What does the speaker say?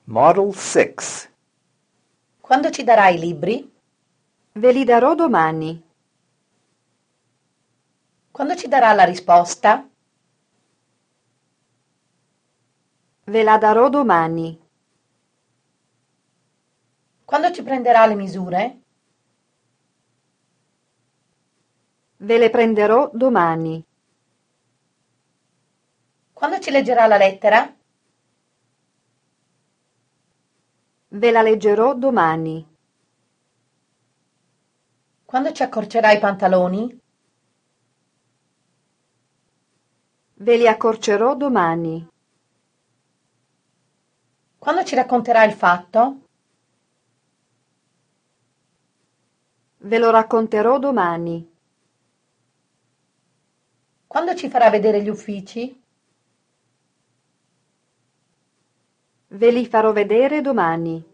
Model 6. Quando ci darai i libri? Ve li darò domani. Quando ci darà la risposta? Ve la darò domani. Quando ci prenderà le misure? Ve le prenderò domani. Quando ci leggerà la lettera? Ve la leggerò domani. Quando ci accorcerà i pantaloni? Ve li accorcerò domani. Quando ci racconterà il fatto? Ve lo racconterò domani. Quando ci farà vedere gli uffici? Ve li farò vedere domani.